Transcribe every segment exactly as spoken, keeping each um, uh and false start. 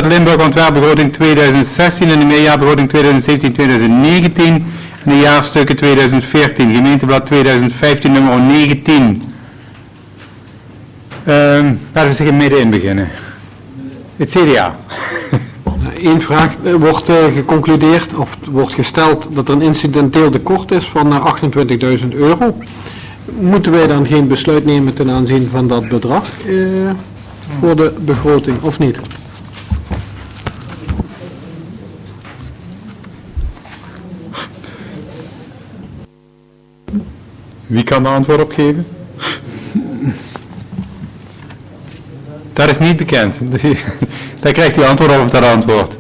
Limburg ontwerpbegroting tweeduizend zestien en de meerjaarbegroting tweeduizend zeventien tweeduizend negentien en de jaarstukken tweeduizend veertien. Gemeenteblad tweeduizend vijftien nummer negentien. Um, laten we zich er middenin beginnen. Het C D A. Eén vraag. Er wordt uh, geconcludeerd of wordt gesteld dat er een incidenteel tekort is van uh, achtentwintigduizend euro. Moeten wij dan geen besluit nemen ten aanzien van dat bedrag uh, voor de begroting of niet? Wie kan de antwoord op geven? Dat is niet bekend. Daar krijgt u antwoord op op dat antwoord.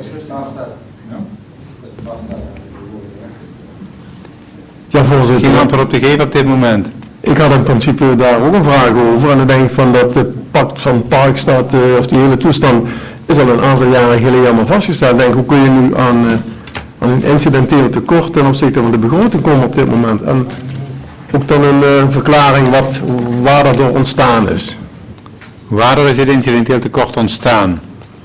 Ja, voorzitter. Geen antwoord op te geven op dit moment. Ik had in principe daar ook een vraag over. En ik denk van dat het pact van Parkstad, uh, of die hele toestand, is al een aantal jaren geleden allemaal vastgesteld. Ik denk, hoe kun je nu aan, uh, aan een incidenteel tekort ten opzichte van de begroting komen op dit moment? En ook dan een uh, verklaring wat, waar dat door ontstaan is. Waardoor is dit incidenteel tekort ontstaan?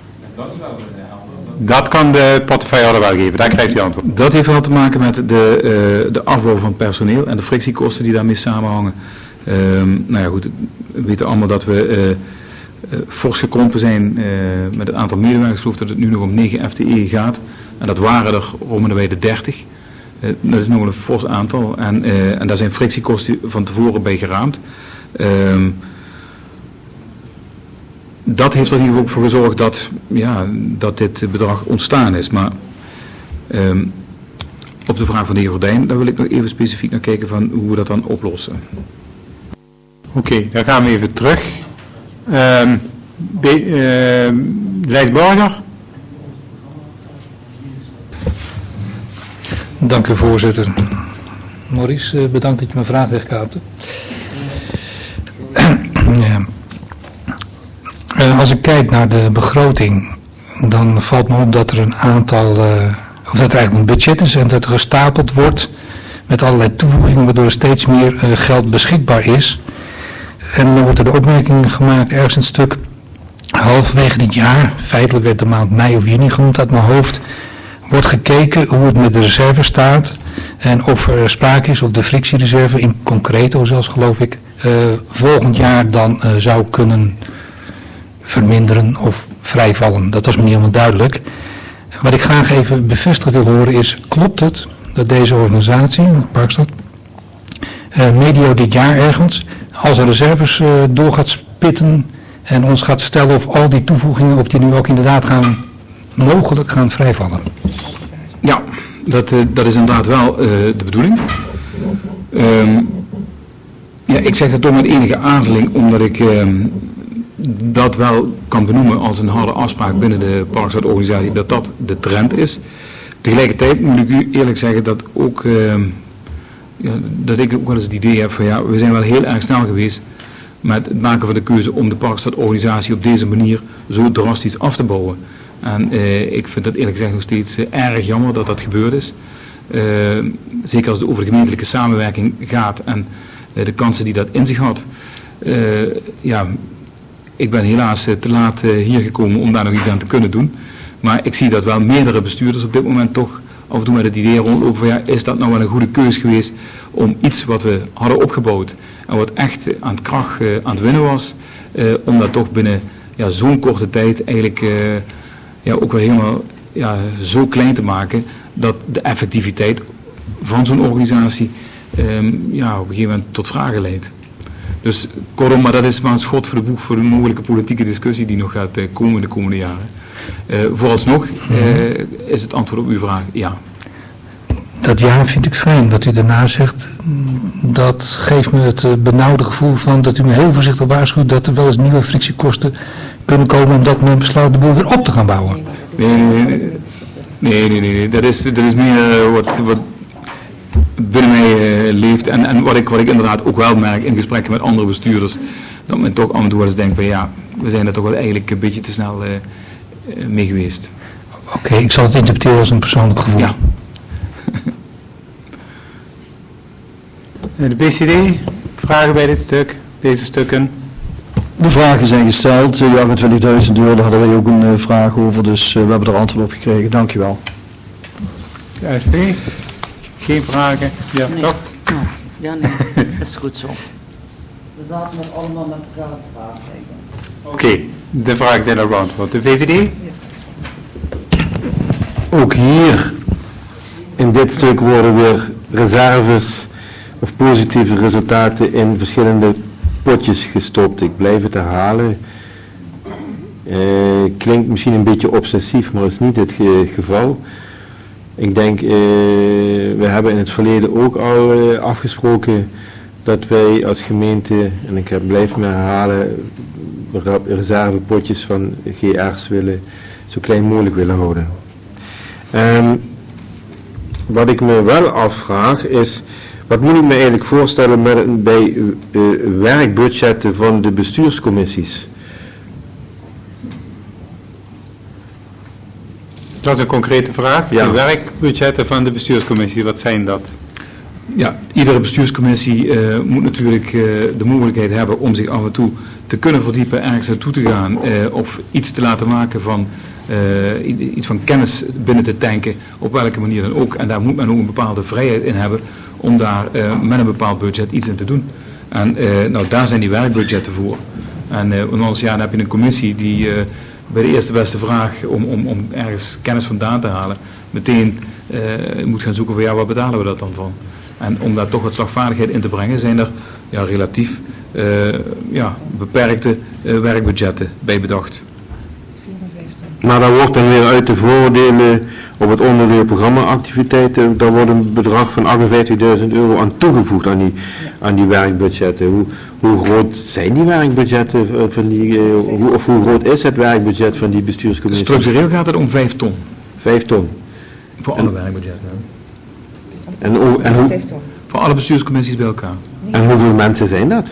Dat kan de portefeuillehouder wel geven, daar krijgt u antwoord. Dat heeft wel te maken met de, uh, de afbouw van personeel en de frictiekosten die daarmee samenhangen. Uh, nou ja goed, we weten allemaal dat we uh, uh, fors gekrompen zijn uh, met het aantal medewerkers. Ik geloof dat het nu nog om negen F T E gaat. En dat waren er om en bij de dertig. Uh, dat is nog een fors aantal. En, uh, en daar zijn frictiekosten van tevoren bij geraamd. Uh, Dat heeft er in ieder geval ook voor gezorgd dat, ja, dat dit bedrag ontstaan is. Maar um, op de vraag van de heer Gordijn, daar wil ik nog even specifiek naar kijken van hoe we dat dan oplossen. Oké, okay, dan gaan we even terug. Um, uh, Lijs Borger. Dank u, voorzitter. Maurice, bedankt dat je mijn vraag wegkaapte. Ja. Uh, als ik kijk naar de begroting, dan valt me op dat er een aantal, uh, of dat er eigenlijk een budget is en dat er gestapeld wordt met allerlei toevoegingen, waardoor er steeds meer uh, geld beschikbaar is. En dan wordt er de opmerking gemaakt, ergens een stuk, halverwege dit jaar, feitelijk werd de maand mei of juni genoemd uit mijn hoofd, wordt gekeken hoe het met de reserve staat en of er sprake is of de frictiereserve in concreto zelfs geloof ik, uh, volgend jaar dan uh, zou kunnen verminderen of vrijvallen. Dat was me niet helemaal duidelijk. Wat ik graag even bevestigd wil horen is, klopt het dat deze organisatie, Parkstad, uh, medio dit jaar ergens, als er reserves uh, door gaat spitten en ons gaat vertellen of al die toevoegingen, of die nu ook inderdaad gaan, mogelijk gaan vrijvallen? Ja, dat, uh, dat is inderdaad wel uh, de bedoeling. Um, ja, ik zeg dat toch met enige aarzeling, omdat ik um, dat wel kan benoemen als een harde afspraak binnen de Parkstad-organisatie, dat dat de trend is. Tegelijkertijd moet ik u eerlijk zeggen dat ook, uh, ja, dat ik ook wel eens het idee heb van ja, we zijn wel heel erg snel geweest met het maken van de keuze om de Parkstad-organisatie op deze manier zo drastisch af te bouwen. En uh, ik vind dat eerlijk gezegd nog steeds uh, erg jammer dat dat gebeurd is. Uh, zeker als het over de gemeentelijke samenwerking gaat en uh, de kansen die dat in zich had. Uh, ja, ik ben helaas uh, te laat uh, hier gekomen om daar nog iets aan te kunnen doen. Maar ik zie dat wel meerdere bestuurders op dit moment toch af en toe met het idee rondlopen van ja, is dat nou wel een goede keus geweest om iets wat we hadden opgebouwd en wat echt uh, aan het kracht uh, aan het winnen was, uh, om dat toch binnen ja, zo'n korte tijd eigenlijk uh, ja, ook wel helemaal ja, zo klein te maken dat de effectiviteit van zo'n organisatie um, ja, op een gegeven moment tot vragen leidt. Dus kortom, maar dat is maar een schot voor de boeg voor de mogelijke politieke discussie die nog gaat uh, komen in de komende jaren. Uh, vooralsnog uh, is het antwoord op uw vraag ja. Dat ja vind ik fijn. Wat u daarna zegt, dat geeft me het uh, benauwde gevoel van dat u me heel voorzichtig waarschuwt dat er wel eens nieuwe frictiekosten kunnen komen en dat men besluit de boel weer op te gaan bouwen. Nee, nee, nee. Nee, nee, nee. nee. Dat, is, dat is meer uh, wat, wat binnen mij uh, leeft en, en wat, ik, wat ik inderdaad ook wel merk in gesprekken met andere bestuurders, dat men toch af en toe wel eens denkt van ja, we zijn er toch wel eigenlijk een beetje te snel uh, uh, mee geweest. Oké, okay, ik zal het interpreteren als een persoonlijk gevoel. Ja. De B C D, vragen bij dit stuk, deze stukken? De vragen zijn gesteld. Uh, die achtentwintigduizend euro, daar hadden wij ook een uh, vraag over, dus uh, we hebben er antwoord op gekregen. Dankjewel. De S P? Geen vragen? Ja, Nee. toch? Nou, ja, nee, dat is goed zo. We zaten met allemaal met dezelfde vraag. Oké, okay, de vragen zijn al beantwoord. De V V D? Ook hier, in dit stuk, worden weer reserves of positieve resultaten in verschillende potjes gestopt. Ik blijf het herhalen. Uh, klinkt misschien een beetje obsessief, maar is niet het ge- geval. Ik denk, uh, we hebben in het verleden ook al uh, afgesproken dat wij als gemeente, en ik heb, blijf me herhalen, reservepotjes van G R's willen, zo klein mogelijk willen houden. Um, wat ik me wel afvraag is, wat moet ik me eigenlijk voorstellen met, bij uh, werkbudgetten van de bestuurscommissies? Dat is een concrete vraag. Ja. De werkbudgetten van de bestuurscommissie, wat zijn dat? Ja, iedere bestuurscommissie uh, moet natuurlijk uh, de mogelijkheid hebben om zich af en toe te kunnen verdiepen, ergens naartoe te gaan uh, of iets te laten maken van uh, iets van kennis binnen te tanken, op welke manier dan ook. En daar moet men ook een bepaalde vrijheid in hebben om daar uh, met een bepaald budget iets in te doen. En uh, nou, daar zijn die werkbudgetten voor. En uh, anders ja, dan heb je een commissie die uh, bij de eerste beste vraag om, om, om ergens kennis vandaan te halen, meteen uh, moet gaan zoeken van ja, waar betalen we dat dan van? En om daar toch wat slagvaardigheid in te brengen, zijn er ja, relatief uh, ja, beperkte uh, werkbudgetten bij bedacht. Maar daar wordt dan weer uit de voordelen op het onderdeel programmaactiviteiten, daar wordt een bedrag van achtenvijftigduizend euro aan toegevoegd aan die, aan die werkbudgetten. Hoe, hoe groot zijn die werkbudgetten van die, uh, hoe, of hoe groot is het werkbudget van die bestuurscommissie? Structureel gaat het om vijf ton. Vijf ton. Voor alle werkbudgetten. En, over, en hoe, voor alle bestuurscommissies bij elkaar. En hoeveel mensen zijn dat?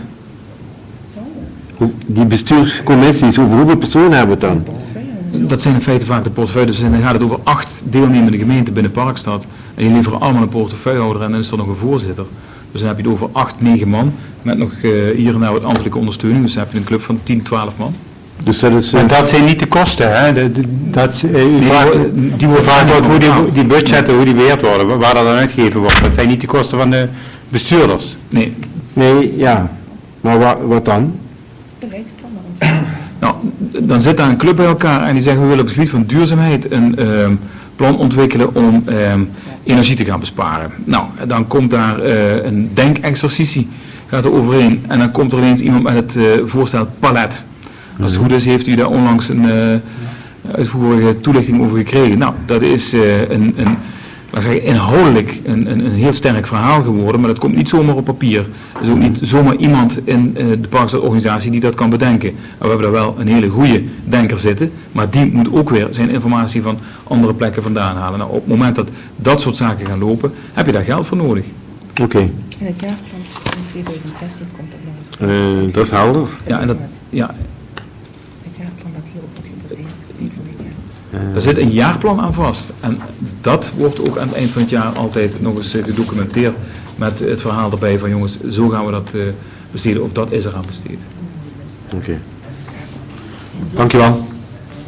Hoe, die bestuurscommissies, over hoeveel personen hebben we het dan? Dat zijn in feite vaak de portefeuilles. Dus dan gaat het over acht deelnemende gemeenten binnen Parkstad. En die leveren allemaal een portefeuillehouder en dan is er nog een voorzitter. Dus dan heb je het over acht, negen man. Met nog uh, hier en daar wat ambtelijke ondersteuning. Dus dan heb je een club van tien, twaalf man. Dus dat is... Uh, en dat zijn niet de kosten, hè? De, de, dat, uh, u die, vraagt, die worden vraagt wordt hoe die, die budgetten, hoe die beheerd worden, waar dat dan uitgegeven wordt. Dat zijn niet de kosten van de bestuurders. Nee. Nee, ja. Maar wa, wat dan? Beleidsplannen. Nou, dan zit daar een club bij elkaar en die zeggen we willen op het gebied van duurzaamheid een uh, plan ontwikkelen om uh, energie te gaan besparen. Nou, dan komt daar uh, een denkexercitie, gaat er overheen en dan komt er ineens iemand met het uh, voorstel palet. Als het goed is, heeft u daar onlangs een uh, uitvoerige toelichting over gekregen. Nou, dat is uh, een, een, laat ik zeggen, inhoudelijk een, een, een heel sterk verhaal geworden, maar dat komt niet zomaar op papier. Er is ook niet zomaar iemand in uh, de Parkstad-organisatie die dat kan bedenken. En we hebben daar wel een hele goede denker zitten, maar die moet ook weer zijn informatie van andere plekken vandaan halen. Nou, op het moment dat dat soort zaken gaan lopen, heb je daar geld voor nodig. Oké. Okay. In het jaarplan in twintig zestien komt dat nog eens. Uh, dat is helder. Ja, en dat... Ja. Er zit een jaarplan aan vast en dat wordt ook aan het eind van het jaar altijd nog eens gedocumenteerd met het verhaal erbij van jongens, zo gaan we dat uh, besteden of dat is er aan besteed. Oké. Okay. Dankjewel.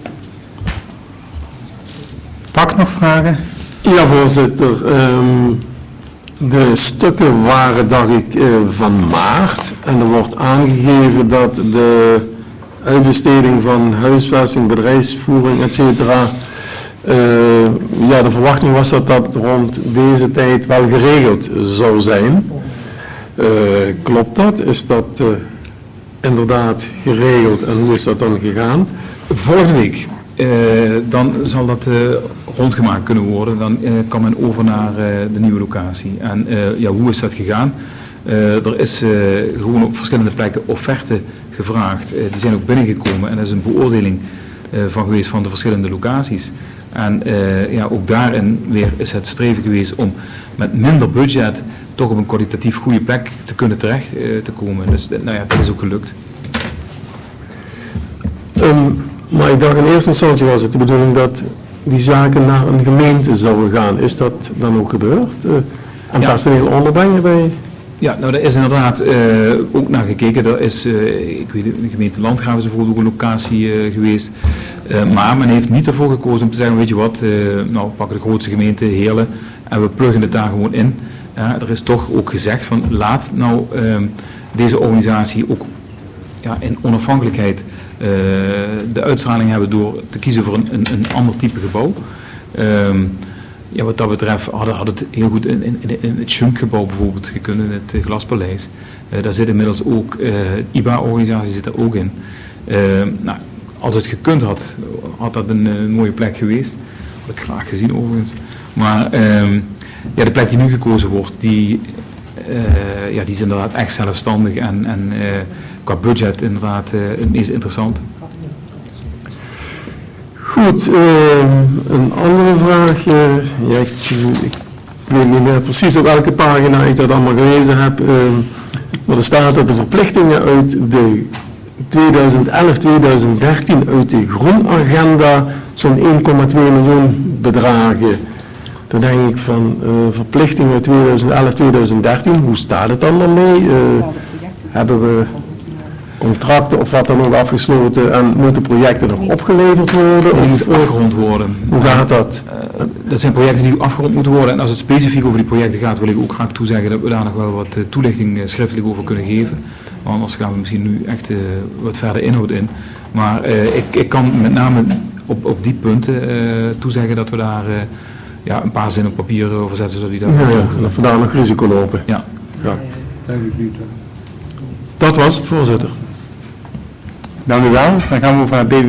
Pak nog vragen? Ja, voorzitter. Um, de stukken waren, dacht ik, uh, van maart en er wordt aangegeven dat de uitbesteding van huisvesting, bedrijfsvoering, et cetera. Uh, ja, de verwachting was dat dat rond deze tijd wel geregeld zou zijn. Uh, klopt dat? Is dat uh, inderdaad geregeld en hoe is dat dan gegaan? Volgende week. Uh, dan zal dat uh, rondgemaakt kunnen worden. Dan uh, kan men over naar uh, de nieuwe locatie. En uh, ja, hoe is dat gegaan? Uh, er is uh, gewoon op verschillende plekken offerte gevraagd. Uh, die zijn ook binnengekomen en er is een beoordeling uh, van geweest van de verschillende locaties. En uh, ja, ook daarin weer is het streven geweest om met minder budget toch op een kwalitatief goede plek te kunnen terecht uh, te komen. Dus nou ja, dat is ook gelukt. Um, maar ik dacht in eerste instantie was het de bedoeling dat die zaken naar een gemeente zouden gaan. Is dat dan ook gebeurd? Uh, en ja. personeel onderbrengen bij... Ja, nou daar is inderdaad uh, ook naar gekeken. Er is, uh, ik weet het, de gemeente Landgraaf is bijvoorbeeld ook een locatie uh, geweest. Uh, maar men heeft niet ervoor gekozen om te zeggen, weet je wat, uh, nou we pakken de grootste gemeente, Heerlen, en we pluggen het daar gewoon in. Uh, er is toch ook gezegd van, laat nou uh, deze organisatie ook ja, in onafhankelijkheid uh, de uitstraling hebben door te kiezen voor een, een, een ander type gebouw. Um, Ja, wat dat betreft had, had het heel goed in, in, in het Schunk-gebouw bijvoorbeeld gekund, in het uh, Glaspaleis. Uh, daar zit inmiddels ook, uh, de I B A-organisatie zit er ook in. Uh, nou, als het gekund had, had dat een, een mooie plek geweest. Had ik graag gezien overigens. Maar uh, ja, de plek die nu gekozen wordt, die, uh, ja, die is inderdaad echt zelfstandig en, en uh, qua budget inderdaad uh, het meest interessant. Goed, uh, een andere vraag. Uh, ja, ik, ik weet niet meer precies op welke pagina ik dat allemaal gelezen heb. Uh, maar er staat dat de verplichtingen uit de tweeduizend elf tweeduizend dertien uit de groenagenda zo'n één komma twee miljoen bedragen. Dan denk ik van uh, verplichtingen uit tweeduizend elf tweeduizend dertien, hoe staat het dan daarmee? Uh, hebben we contracten of wat dan ook afgesloten en moeten projecten nog opgeleverd worden? Die of moeten afgerond worden. Hoe gaat dat? Uh, dat zijn projecten die afgerond moeten worden en als het specifiek over die projecten gaat wil ik ook graag toezeggen dat we daar nog wel wat uh, toelichting uh, schriftelijk over kunnen geven. Want anders gaan we misschien nu echt uh, wat verder inhoud in. Maar uh, ik, ik kan met name op, op die punten uh, toezeggen dat we daar uh, ja, een paar zinnen op papier over zetten zodat die daar... Ja, ja, dat we daar nog risico lopen. Ja. Ja. Dat was het, voorzitter. Dank u wel. Dan gaan we over naar B W.